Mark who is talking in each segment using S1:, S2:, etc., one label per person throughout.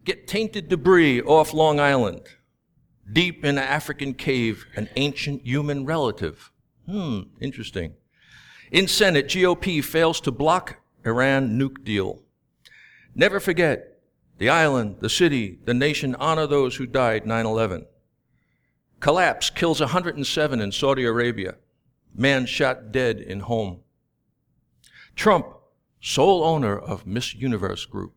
S1: Get tainted debris off Long Island. Deep in an African cave, an ancient human relative. Interesting. In Senate, GOP fails to block Iran nuke deal. Never forget, the island, the city, the nation honor those who died 9/11. Collapse kills 107 in Saudi Arabia. Man shot dead in home. Trump, sole owner of Miss Universe Group.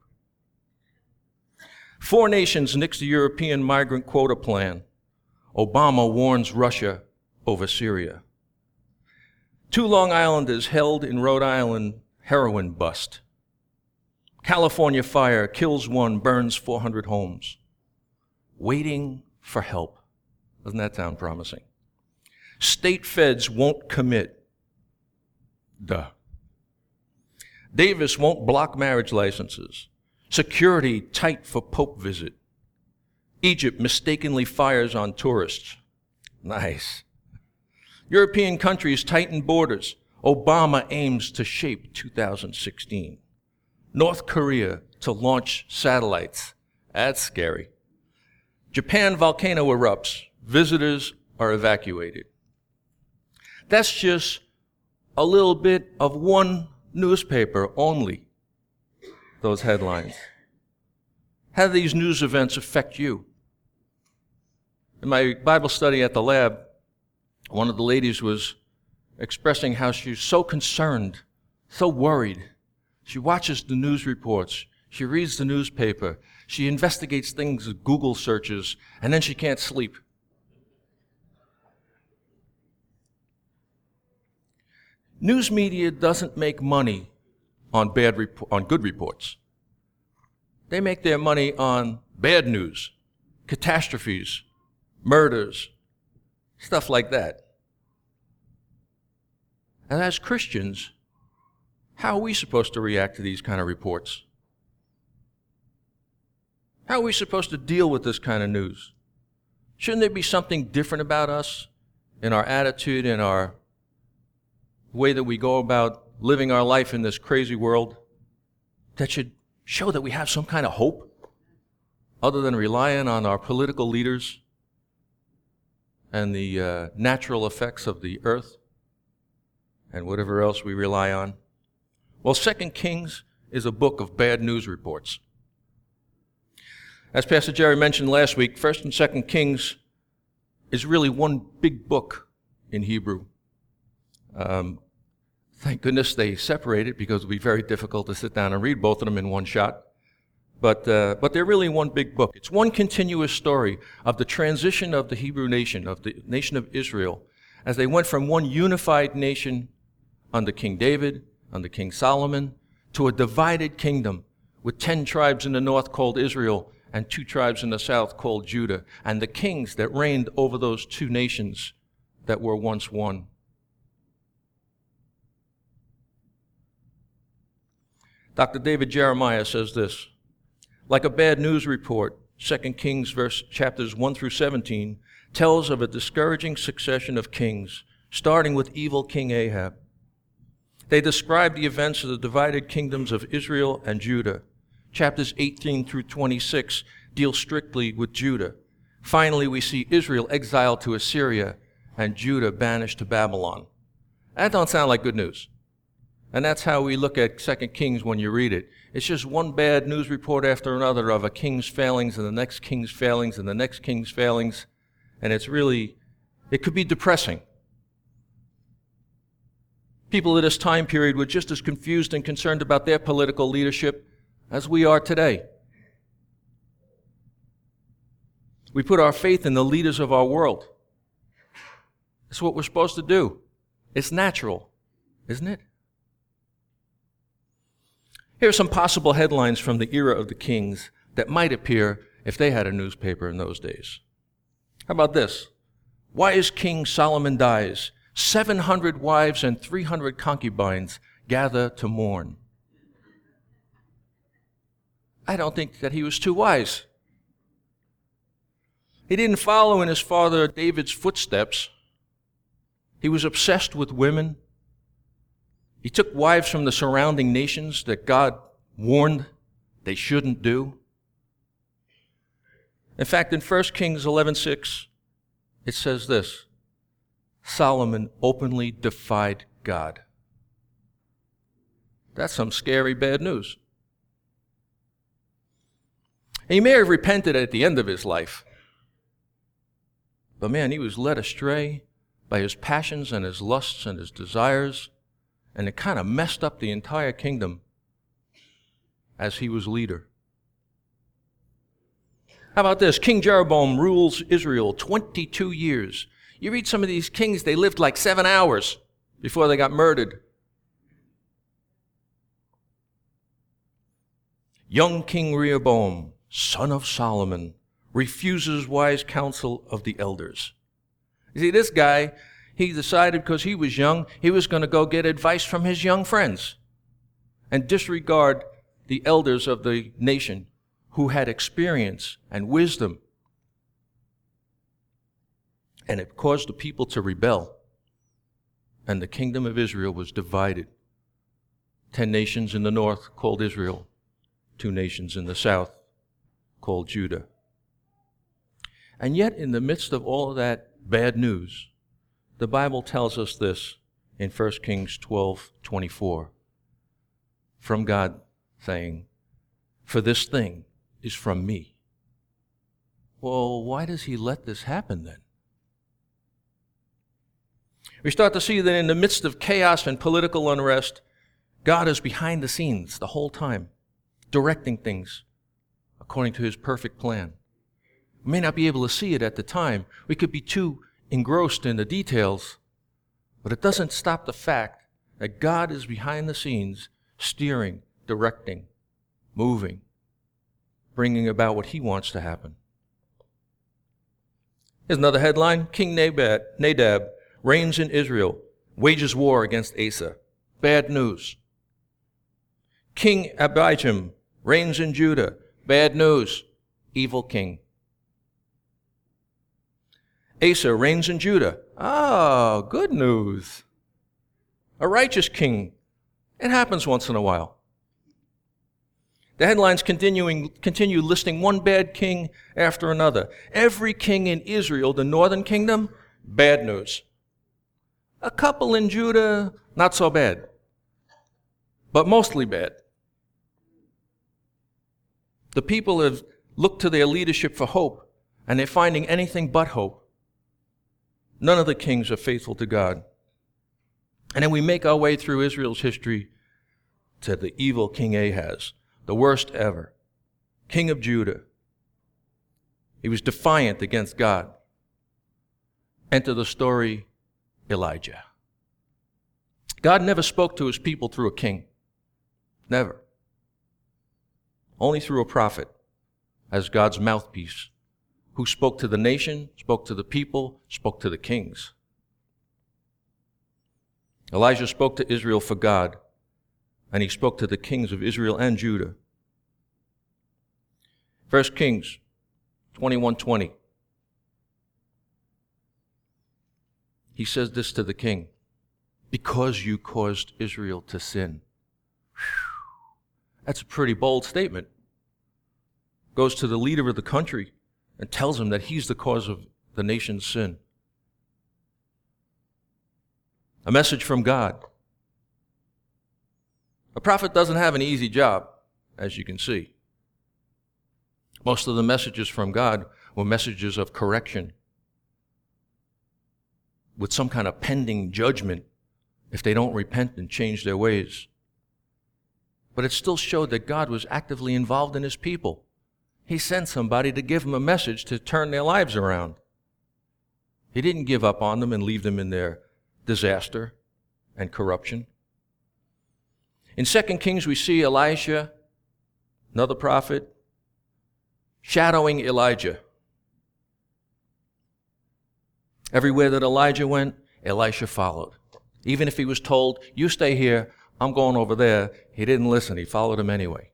S1: 4 nations nix the European migrant quota plan. Obama warns Russia over Syria. 2 Long Islanders held in Rhode Island heroin bust. California fire kills 1, burns 400 homes. Waiting for help. Doesn't that sound promising? State feds won't commit. Duh. Davis won't block marriage licenses. Security tight for Pope visit. Egypt mistakenly fires on tourists. Nice. European countries tighten borders. Obama aims to shape 2016. North Korea to launch satellites. That's scary. Japan volcano erupts. Visitors are evacuated. That's just a little bit of one newspaper only, those headlines. How do these news events affect you? In my Bible study at the lab, one of the ladies was expressing how she's so concerned, so worried. She watches the news reports. She reads the newspaper. She investigates things with Google searches, and then she can't sleep. News media doesn't make money on good reports. They make their money on bad news, catastrophes, murders, stuff like that. And as Christians, how are we supposed to react to these kind of reports? How are we supposed to deal with this kind of news? Shouldn't there be something different about us in our attitude, in our way that we go about living our life in this crazy world that should show that we have some kind of hope other than relying on our political leaders and the natural effects of the earth and whatever else we rely on? Well, 2 Kings is a book of bad news reports. As Pastor Jerry mentioned last week, 1 and 2 Kings is really one big book in Hebrew. Thank goodness they separated, because it would be very difficult to sit down and read both of them in one shot. But they're really one big book. It's one continuous story of the transition of the Hebrew nation, of the nation of Israel, as they went from one unified nation under King David, under King Solomon, to a divided kingdom with 10 tribes in the north called Israel and 2 tribes in the south called Judah, and the kings that reigned over those 2 nations that were once one. Dr. David Jeremiah says this: like a bad news report, 2 Kings chapters 1 through 17 tells of a discouraging succession of kings, starting with evil King Ahab. They describe the events of the divided kingdoms of Israel and Judah. Chapters 18 through 26 deal strictly with Judah. Finally, we see Israel exiled to Assyria and Judah banished to Babylon. That don't sound like good news. And that's how we look at 2 Kings when you read it. It's just one bad news report after another of a king's failings and the next king's failings and the next king's failings. And it could be depressing. People of this time period were just as confused and concerned about their political leadership as we are today. We put our faith in the leaders of our world. That's what we're supposed to do. It's natural, isn't it? Here are some possible headlines from the era of the kings that might appear if they had a newspaper in those days. How about this? Why is King Solomon dies? 700 wives and 300 concubines gather to mourn. I don't think that he was too wise. He didn't follow in his father David's footsteps. He was obsessed with women. He took wives from the surrounding nations that God warned they shouldn't do. In fact, in 1 Kings 11:6, it says this: Solomon openly defied God. That's some scary bad news. He may have repented at the end of his life, but man, he was led astray by his passions and his lusts and his desires, and it kind of messed up the entire kingdom as he was leader. How about this? King Jeroboam rules Israel 22 years. You read some of these kings, they lived like 7 hours before they got murdered. Young King Rehoboam, son of Solomon, refuses wise counsel of the elders. You see, this guy, he decided because he was young, he was going to go get advice from his young friends and disregard the elders of the nation who had experience and wisdom. And it caused the people to rebel. And the kingdom of Israel was divided. 10 nations in the north called Israel, 2 nations in the south called Judah. And yet, in the midst of all of that bad news, the Bible tells us this in 1 Kings 12:24, from God saying, "For this thing is from me." Well, why does he let this happen then? We start to see that in the midst of chaos and political unrest, God is behind the scenes the whole time, directing things according to his perfect plan. We may not be able to see it at the time. We could be too engrossed in the details, but it doesn't stop the fact that God is behind the scenes, steering, directing, moving, bringing about what he wants to happen. Here's another headline: King Nadab reigns in Israel, wages war against Asa. Bad news. King Abijam reigns in Judah. Bad news. Evil king. Asa reigns in Judah. Oh, good news. A righteous king. It happens once in a while. The headlines continue listing one bad king after another. Every king in Israel, the northern kingdom, bad news. A couple in Judah, not so bad, but mostly bad. The people have looked to their leadership for hope, and they're finding anything but hope. None of the kings are faithful to God. And then we make our way through Israel's history to the evil King Ahaz, the worst ever, king of Judah. He was defiant against God. Enter the story, Elijah. God never spoke to his people through a king. Never. Only through a prophet as God's mouthpiece, who spoke to the nation, spoke to the people, spoke to the kings. Elijah spoke to Israel for God, and he spoke to the kings of Israel and Judah. 1 Kings 21:20. He says this to the king: because you caused Israel to sin. Whew. That's a pretty bold statement. Goes to the leader of the country and tells him that he's the cause of the nation's sin. A message from God. A prophet doesn't have an easy job, as you can see. Most of the messages from God were messages of correction, with some kind of pending judgment if they don't repent and change their ways. But it still showed that God was actively involved in his people. He sent somebody to give them a message to turn their lives around. He didn't give up on them and leave them in their disaster and corruption. In 2 Kings, we see Elisha, another prophet, shadowing Elijah. Everywhere that Elijah went, Elisha followed. Even if he was told, you stay here, I'm going over there, he didn't listen. He followed him anyway.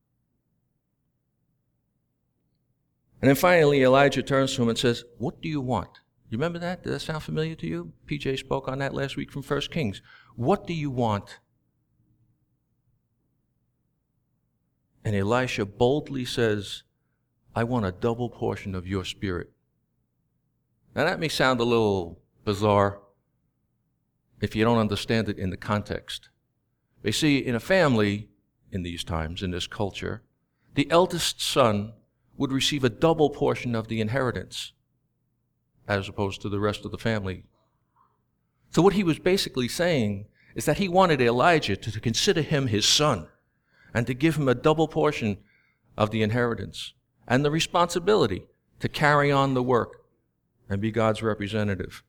S1: And then finally, Elijah turns to him and says, what do you want? You remember that? Did that sound familiar to you? PJ spoke on that last week from 1 Kings. What do you want? And Elisha boldly says, I want a double portion of your Spirit. Now that may sound a little bizarre if you don't understand it in the context. You see, in a family, in these times, in this culture, the eldest son would receive a double portion of the inheritance as opposed to the rest of the family. So what he was basically saying is that he wanted Elijah to consider him his son and to give him a double portion of the inheritance and the responsibility to carry on the work and be God's representative.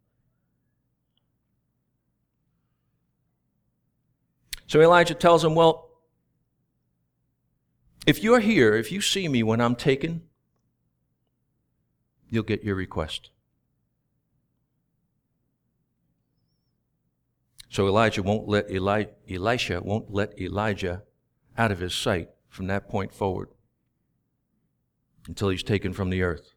S1: So Elijah tells him, well, if you're here, if you see me when I'm taken, you'll get your request. So Elisha won't let Elijah out of his sight from that point forward until he's taken from the earth.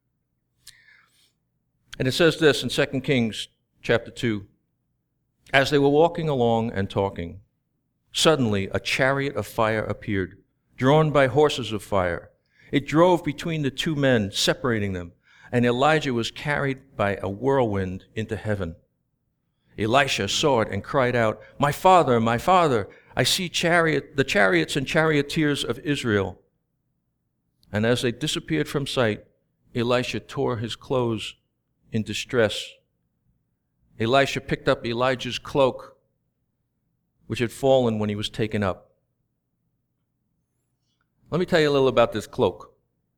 S1: And it says this in 2 Kings chapter 2. As they were walking along and talking, suddenly a chariot of fire appeared, drawn by horses of fire. It drove between the two men, separating them, and Elijah was carried by a whirlwind into heaven. Elisha saw it and cried out, my father, I see the chariots and charioteers of Israel." And as they disappeared from sight, Elisha tore his clothes in distress. Elisha picked up Elijah's cloak, which had fallen when he was taken up. Let me tell you a little about this cloak.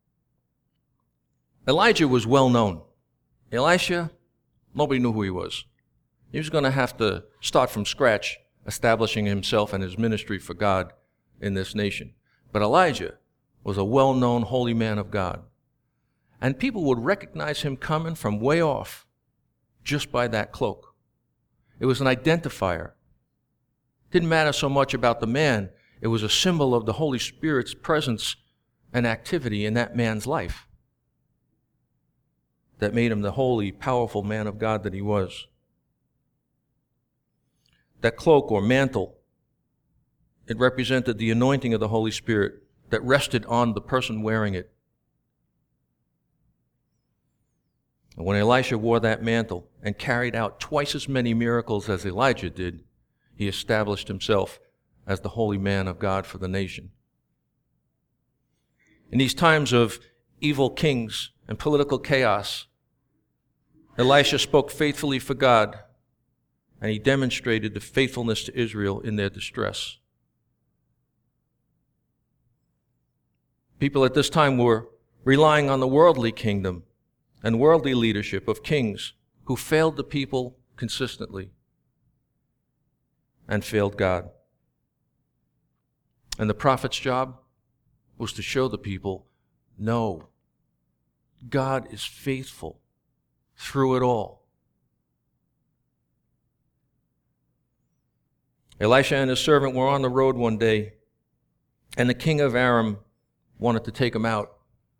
S1: Elijah was well known. Elisha, nobody knew who he was. He was going to have to start from scratch, establishing himself and his ministry for God in this nation. But Elijah was a well-known holy man of God. And people would recognize him coming from way off just by that cloak. It was an identifier. Didn't matter so much about the man. It was a symbol of the Holy Spirit's presence and activity in that man's life that made him the holy, powerful man of God that he was. That cloak or mantle, it represented the anointing of the Holy Spirit that rested on the person wearing it. And when Elisha wore that mantle and carried out twice as many miracles as Elijah did, he established himself as the holy man of God for the nation. In these times of evil kings and political chaos, Elisha spoke faithfully for God, and he demonstrated the faithfulness to Israel in their distress. People at this time were relying on the worldly kingdom and worldly leadership of kings who failed the people consistently and failed God. And the prophet's job was to show the people, no, God is faithful through it all. Elisha and his servant were on the road one day, and the king of Aram wanted to take him out.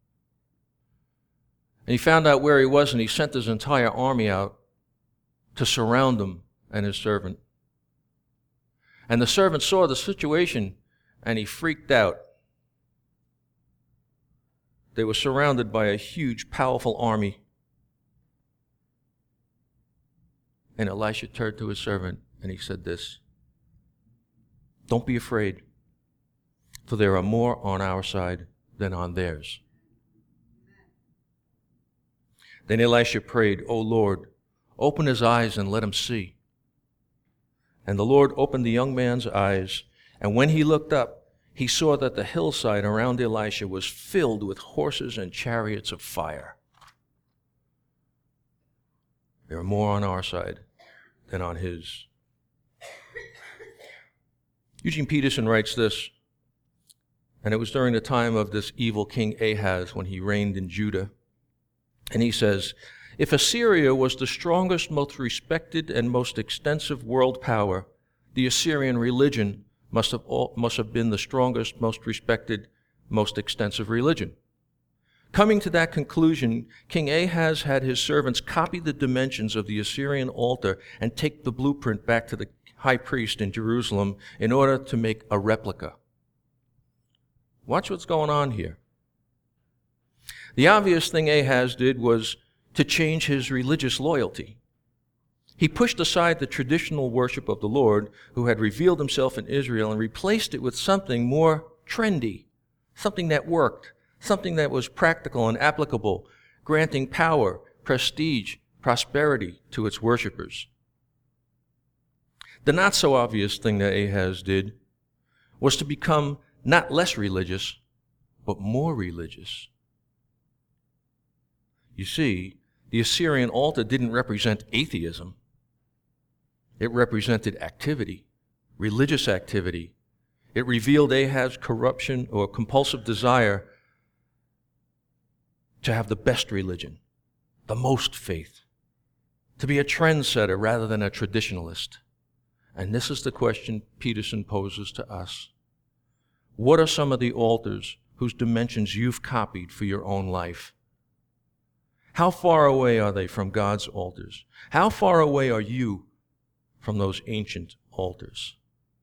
S1: And he found out where he was, and he sent his entire army out to surround him and his servant. And the servant saw the situation, and he freaked out. They were surrounded by a huge, powerful army. And Elisha turned to his servant, and he said this, "Don't be afraid, for there are more on our side than on theirs." Then Elisha prayed, "O Lord, open his eyes and let him see." And the Lord opened the young man's eyes, and when he looked up, he saw that the hillside around Elisha was filled with horses and chariots of fire. There are more on our side than on his. Eugene Peterson writes this, and it was during the time of this evil King Ahaz when he reigned in Judah. And he says, "If Assyria was the strongest, most respected, and most extensive world power, the Assyrian religion must have been the strongest, most respected, most extensive religion." Coming to that conclusion, King Ahaz had his servants copy the dimensions of the Assyrian altar and take the blueprint back to the high priest in Jerusalem in order to make a replica. Watch what's going on here. The obvious thing Ahaz did was to change his religious loyalty. He pushed aside the traditional worship of the Lord, who had revealed himself in Israel, and replaced it with something more trendy, something that worked, something that was practical and applicable, granting power, prestige, prosperity to its worshipers. The not-so-obvious thing that Ahaz did was to become not less religious, but more religious. You see, the Assyrian altar didn't represent atheism. It represented activity, religious activity. It revealed Ahab's corruption or compulsive desire to have the best religion, the most faith, to be a trendsetter rather than a traditionalist. And this is the question Peterson poses to us. What are some of the altars whose dimensions you've copied for your own life? How far away are they from God's altars? How far away are you from those ancient altars?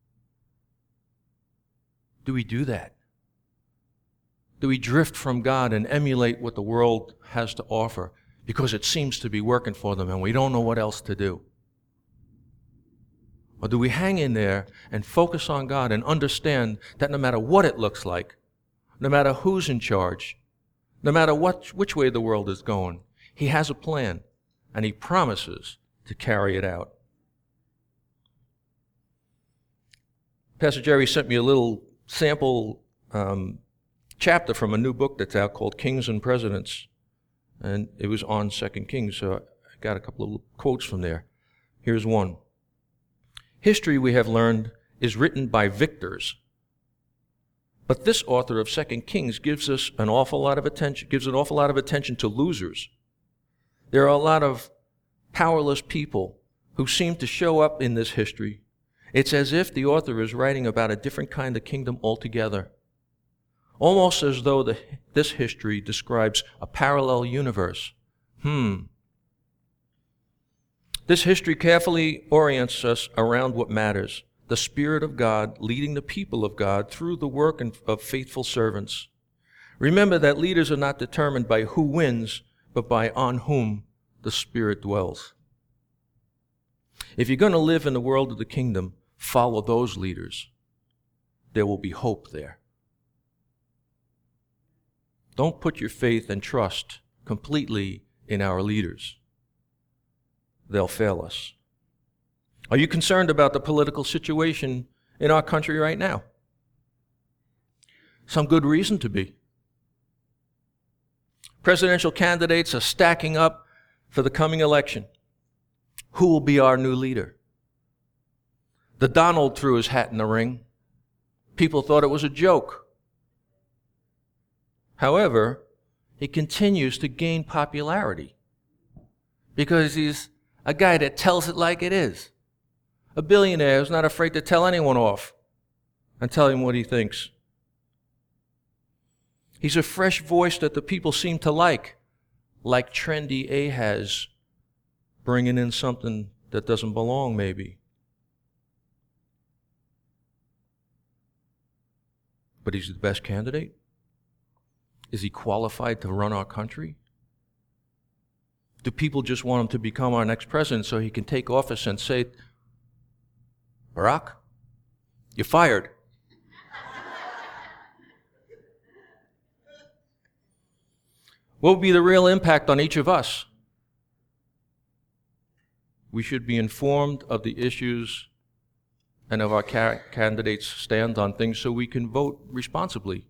S1: Do we do that? Do we drift from God and emulate what the world has to offer because it seems to be working for them and we don't know what else to do? Or do we hang in there and focus on God and understand that no matter what it looks like, no matter who's in charge, no matter which way the world is going, He has a plan and He promises to carry it out? Pastor Jerry sent me a little sample chapter from a new book that's out called Kings and Presidents, and it was on 2 Kings, so I got a couple of quotes from there. Here's one. History, we have learned, is written by victors, but this author of 2 Kings gives an awful lot of attention to losers. There are a lot of powerless people who seem to show up in this history. It's as if the author is writing about a different kind of kingdom altogether, almost as though this history describes a parallel universe. This history carefully orients us around what matters, the Spirit of God leading the people of God through the work of faithful servants. Remember that leaders are not determined by who wins, but by on whom the Spirit dwells. If you're going to live in the world of the kingdom, follow those leaders. There will be hope there. Don't put your faith and trust completely in our leaders. They'll fail us. Are you concerned about the political situation in our country right now? Some good reason to be. Presidential candidates are stacking up for the coming election. Who will be our new leader? The Donald threw his hat in the ring. People thought it was a joke. However, he continues to gain popularity because he's a guy that tells it like it is. A billionaire who's not afraid to tell anyone off and tell him what he thinks. He's a fresh voice that the people seem to like trendy Ahaz, bringing in something that doesn't belong maybe. But he's the best candidate? Is he qualified to run our country? Do people just want him to become our next president so he can take office and say, Barack, you're fired? What would be the real impact on each of us? We should be informed of the issues and of our candidates' stand on things so we can vote responsibly.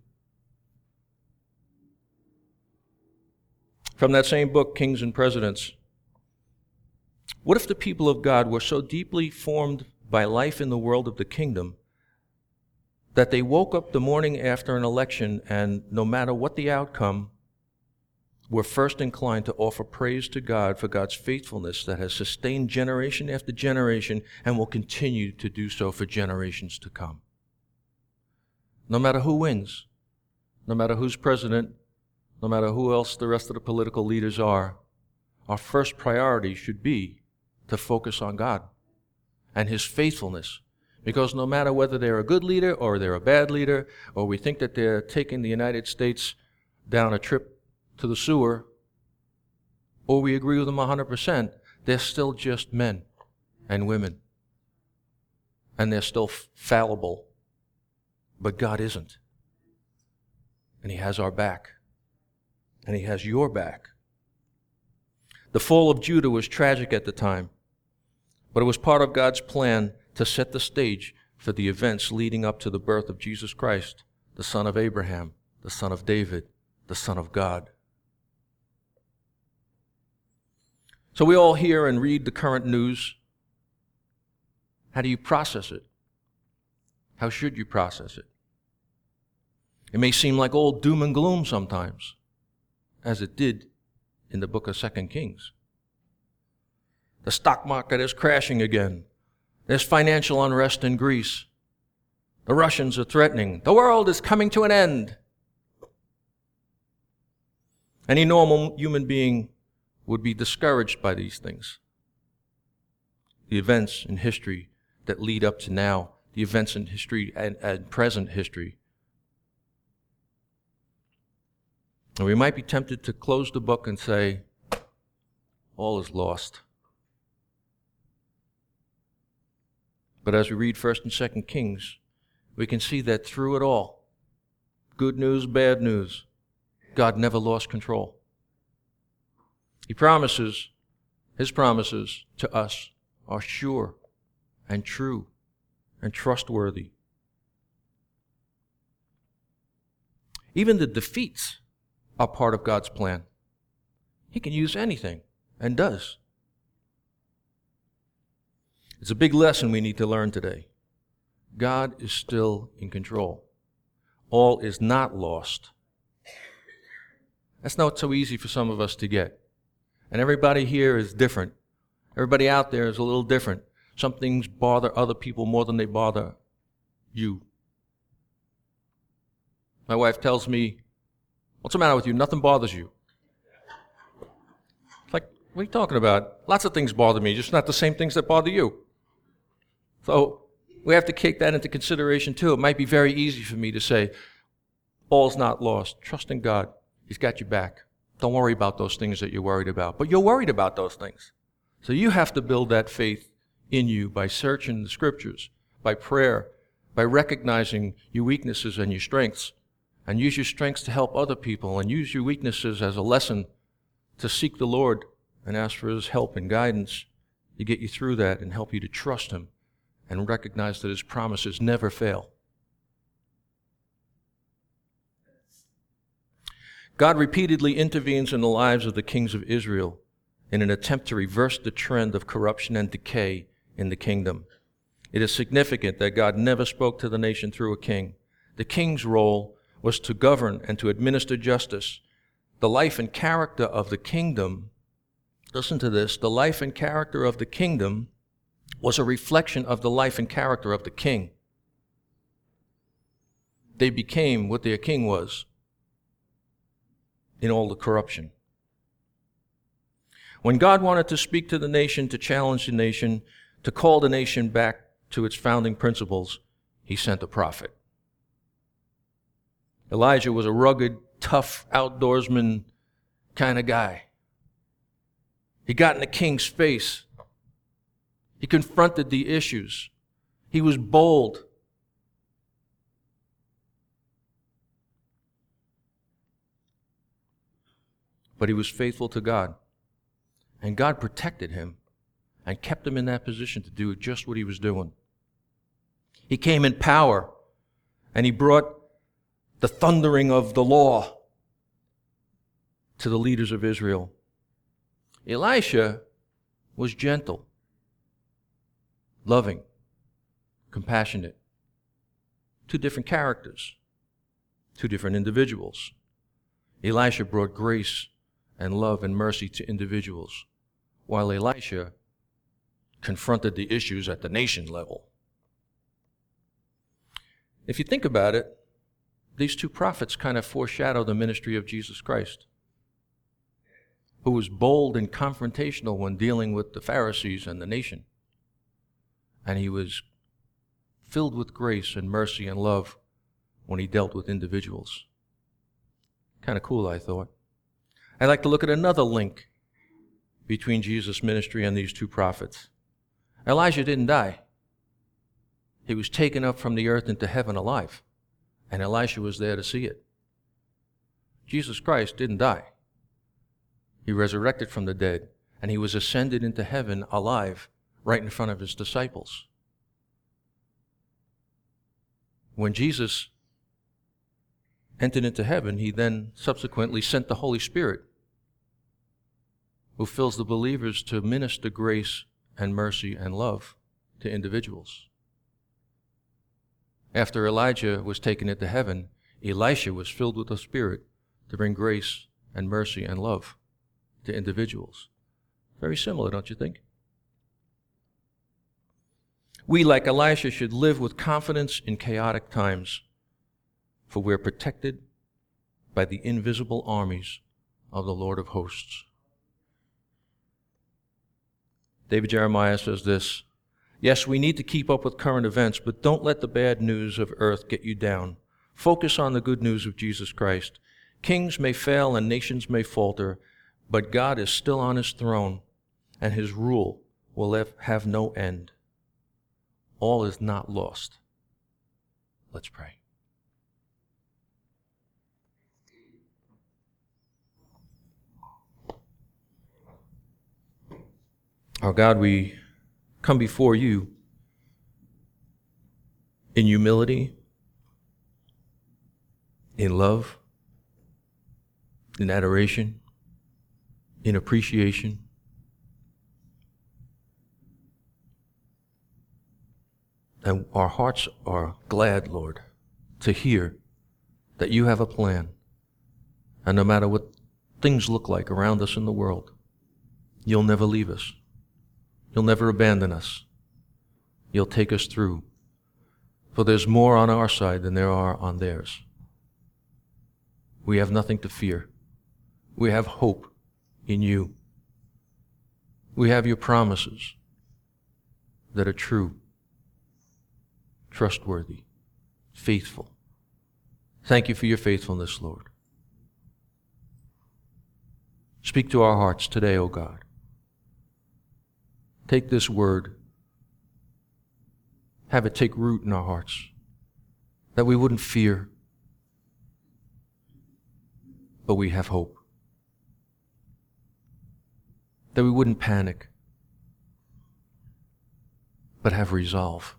S1: From that same book, Kings and Presidents, what if the people of God were so deeply formed by life in the world of the kingdom that they woke up the morning after an election and no matter what the outcome, were first inclined to offer praise to God for God's faithfulness that has sustained generation after generation and will continue to do so for generations to come? No matter who wins, no matter who's president, no matter who else the rest of the political leaders are, our first priority should be to focus on God and His faithfulness. Because no matter whether they're a good leader or they're a bad leader, or we think that they're taking the United States down a trip to the sewer, or we agree with them 100%, they're still just men and women. And they're still fallible. But God isn't. And He has our back. And He has your back. The fall of Judah was tragic at the time, but it was part of God's plan to set the stage for the events leading up to the birth of Jesus Christ, the son of Abraham, the son of David, the Son of God. So we all hear and read the current news. How do you process it? How should you process it? It may seem like all doom and gloom sometimes, as it did in the book of 2 Kings. The stock market is crashing again. There's financial unrest in Greece. The Russians are threatening. The world is coming to an end. Any normal human being would be discouraged by these things. The events in history that lead up to now, the events in history and present history. And we might be tempted to close the book and say, all is lost. But as we read 1st and 2nd Kings, we can see that through it all, good news, bad news, God never lost control. He promises, His promises to us are sure and true and trustworthy. Even the defeats are part of God's plan. He can use anything, and does. It's a big lesson we need to learn today. God is still in control. All is not lost. That's not so easy for some of us to get. And everybody here is different. Everybody out there is a little different. Some things bother other people more than they bother you. My wife tells me, "What's the matter with you? Nothing bothers you." It's like, what are you talking about? Lots of things bother me, just not the same things that bother you. So we have to take that into consideration too. It might be very easy for me to say, all's not lost. Trust in God. He's got your back. Don't worry about those things that you're worried about. But you're worried about those things. So you have to build that faith in you by searching the Scriptures, by prayer, by recognizing your weaknesses and your strengths, and use your strengths to help other people, and use your weaknesses as a lesson to seek the Lord and ask for His help and guidance to get you through that and help you to trust Him and recognize that His promises never fail. God repeatedly intervenes in the lives of the kings of Israel in an attempt to reverse the trend of corruption and decay in the kingdom. It is significant that God never spoke to the nation through a king. The king's role was to govern and to administer justice. The life and character of the kingdom, listen to this, the life and character of the kingdom was a reflection of the life and character of the king. They became what their king was in all the corruption. When God wanted to speak to the nation, to challenge the nation, to call the nation back to its founding principles, He sent a prophet. Elijah was a rugged, tough, outdoorsman kind of guy. He got in the king's face. He confronted the issues. He was bold. But he was faithful to God. And God protected him and kept him in that position to do just what he was doing. He came in power, and he brought the thundering of the law to the leaders of Israel. Elisha was gentle, loving, compassionate. Two different characters, two different individuals. Elisha brought grace and love and mercy to individuals, while Elisha confronted the issues at the nation level. If you think about it, these two prophets kind of foreshadow the ministry of Jesus Christ, who was bold and confrontational when dealing with the Pharisees and the nation. And he was filled with grace and mercy and love when he dealt with individuals. Kind of cool, I thought. I'd like to look at another link between Jesus' ministry and these two prophets. Elijah didn't die. He was taken up from the earth into heaven alive, and Elisha was there to see it. Jesus Christ didn't die. He resurrected from the dead, and he was ascended into heaven alive right in front of his disciples. When Jesus entered into heaven, he then subsequently sent the Holy Spirit, who fills the believers to minister grace and mercy and love to individuals. After Elijah was taken into heaven, Elisha was filled with the Spirit to bring grace and mercy and love to individuals. Very similar, don't you think? We, like Elisha, should live with confidence in chaotic times, for we're protected by the invisible armies of the Lord of hosts. David Jeremiah says this, "Yes, we need to keep up with current events, but don't let the bad news of earth get you down. Focus on the good news of Jesus Christ. Kings may fail and nations may falter, but God is still on his throne, and his rule will have no end. All is not lost." Let's pray. Our God, we come before you in humility, in love, in adoration, in appreciation. And our hearts are glad, Lord, to hear that you have a plan. And no matter what things look like around us in the world, you'll never leave us. You'll never abandon us. You'll take us through. For there's more on our side than there are on theirs. We have nothing to fear. We have hope in you. We have your promises that are true, trustworthy, faithful. Thank you for your faithfulness, Lord. Speak to our hearts today, O God. Take this word, have it take root in our hearts, that we wouldn't fear, but we have hope. That we wouldn't panic, but have resolve.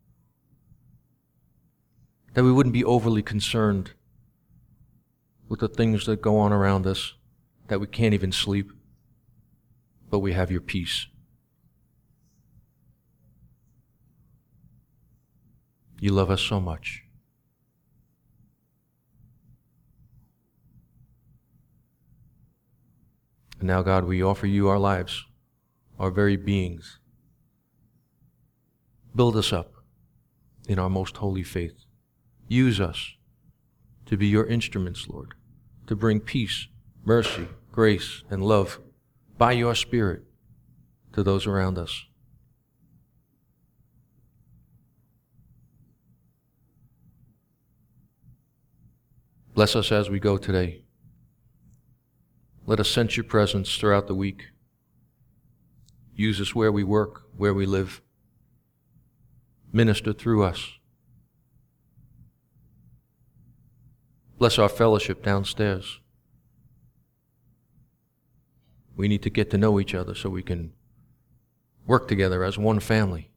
S1: That we wouldn't be overly concerned with the things that go on around us, that we can't even sleep, but we have your peace. You love us so much. And now, God, we offer you our lives, our very beings. Build us up in our most holy faith. Use us to be your instruments, Lord, to bring peace, mercy, grace, and love by your Spirit to those around us. Bless us as we go today. Let us sense your presence throughout the week. Use us where we work, where we live. Minister through us. Bless our fellowship downstairs. We need to get to know each other so we can work together as one family.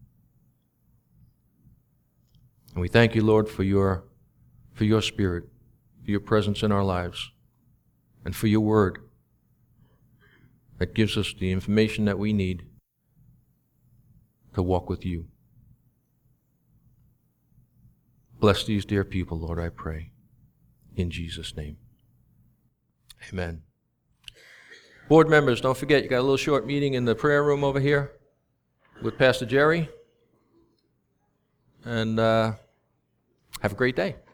S1: And we thank you, Lord, for your Spirit, for your presence in our lives, and for your word that gives us the information that we need to walk with you. Bless these dear people, Lord, I pray, in Jesus' name. Amen. Board members, don't forget, you got a little short meeting in the prayer room over here with Pastor Jerry. And have a great day.